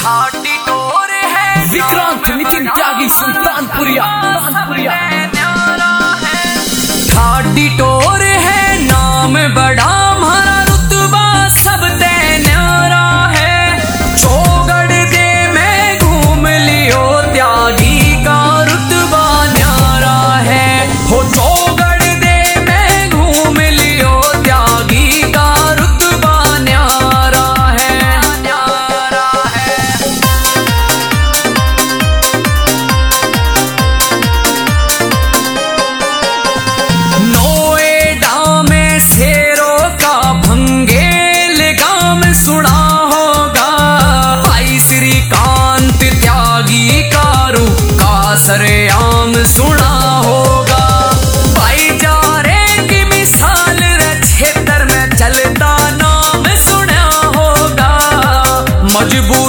खाटी टोर है विक्रांत नितिन त्यागी सुल्तानपुरिया खाटी टोर है नाम बड़ा हमारा रुतबा सब तय न्यारा है। चौगढ़ दे में घूम लियो त्यागी का रुतबा न्यारा है। हो चौगढ़ दे में घूम लियो त्यागी का रुतबा न्यारा है। नोएडा में शेरों का भंगेल गाम सुना होगा। भाई श्रीकांत त्यागी कारू का सरेआम सुना होगा। भाईचारे की मिसाल क्षेत्र में चलता नाम सुना होगा। मजबूत